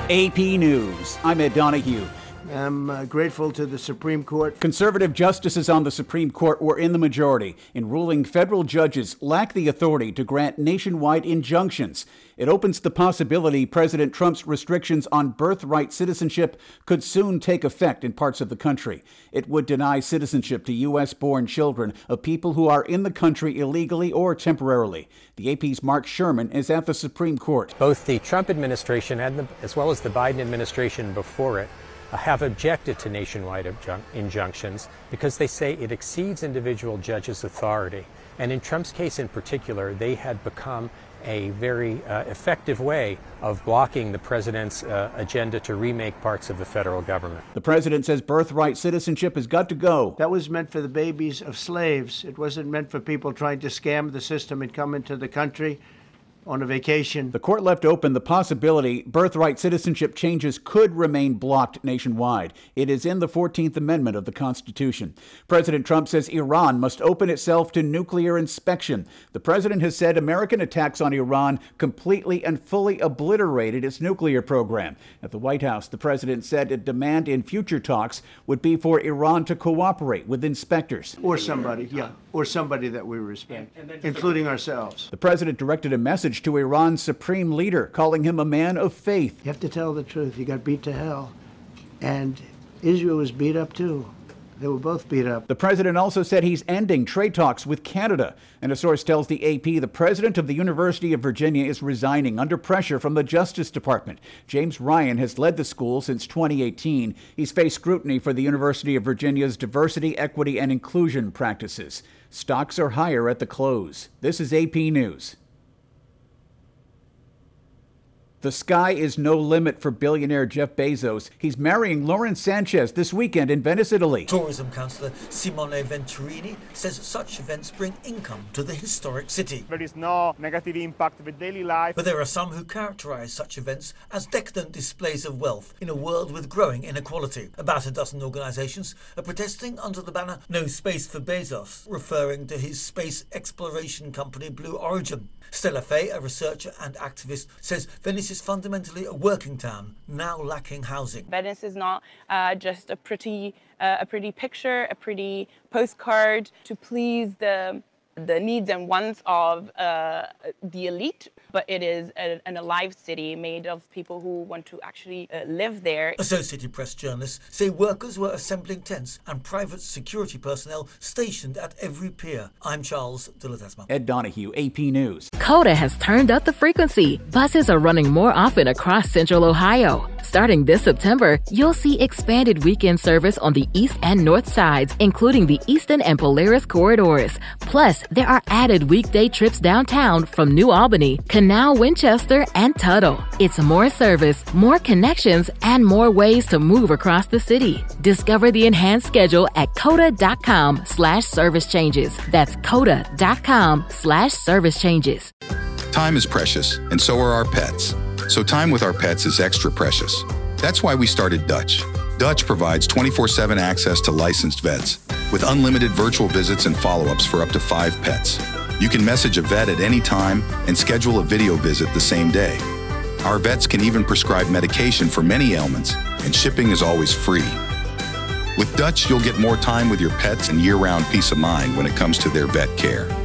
AP News. I'm Ed Donahue. I'm grateful to the Supreme Court. Conservative justices on the Supreme Court were in the majority in ruling federal judges lack the authority to grant nationwide injunctions. It opens the possibility President Trump's restrictions on birthright citizenship could soon take effect in parts of the country. It would deny citizenship to U.S.-born children of people who are in the country illegally or temporarily. The AP's Mark Sherman is at the Supreme Court. Both the Trump administration as well as the Biden administration before it have objected to nationwide injunctions because they say it exceeds individual judges' authority. And in Trump's case in particular, they had become a very effective way of blocking the president's agenda to remake parts of the federal government. The president says birthright citizenship has got to go. That was meant for the babies of slaves. It wasn't meant for people trying to scam the system and come into the country on a vacation. The court left open the possibility birthright citizenship changes could remain blocked nationwide. It is in the 14th Amendment of the Constitution. President Trump says Iran must open itself to nuclear inspection. The president has said American attacks on Iran completely and fully obliterated its nuclear program. At the White House, the president said a demand in future talks would be for Iran to cooperate with inspectors. Or somebody that we respect, including ourselves. The president directed a message to Iran's supreme leader, calling him a man of faith. You have to tell the truth. You got beat to hell. And Israel was beat up too. They were both beat up. The president also said he's ending trade talks with Canada. And a source tells the AP the president of the University of Virginia is resigning under pressure from the Justice Department. James Ryan has led the school since 2018. He's faced scrutiny for the University of Virginia's diversity, equity, and inclusion practices. Stocks are higher at the close. This is AP News. The sky is no limit for billionaire Jeff Bezos. He's marrying Lauren Sanchez this weekend in Venice, Italy. Tourism councillor Simone Venturini says such events bring income to the historic city. There is no negative impact with daily life. But there are some who characterize such events as decadent displays of wealth in a world with growing inequality. About a dozen organizations are protesting under the banner No Space for Bezos, referring to his space exploration company Blue Origin. Stella Fay, a researcher and activist, says Venice is fundamentally a working town, now lacking housing. Venice is not just a pretty picture, a pretty postcard to please the needs and wants of the elite, but it is an alive city made of people who want to actually live there. Associated Press journalists say workers were assembling tents and private security personnel stationed at every pier. I'm Charles de Ledesma. Ed Donahue, AP News. Coda has turned up the frequency. Buses are running more often across Central Ohio. Starting this September, you'll see expanded weekend service on the east and north sides, including the Eastern and Polaris corridors. Plus, there are added weekday trips downtown from New Albany, Canal, Winchester, and Tuttle. It's more service, more connections, and more ways to move across the city. Discover the enhanced schedule at coda.com/service changes. That's coda.com/service changes. Time is precious, and so are our pets. So time with our pets is extra precious. That's why we started Dutch. Dutch provides 24/7 access to licensed vets with unlimited virtual visits and follow-ups for up to 5 pets. You can message a vet at any time and schedule a video visit the same day. Our vets can even prescribe medication for many ailments, and shipping is always free. With Dutch, you'll get more time with your pets and year-round peace of mind when it comes to their vet care.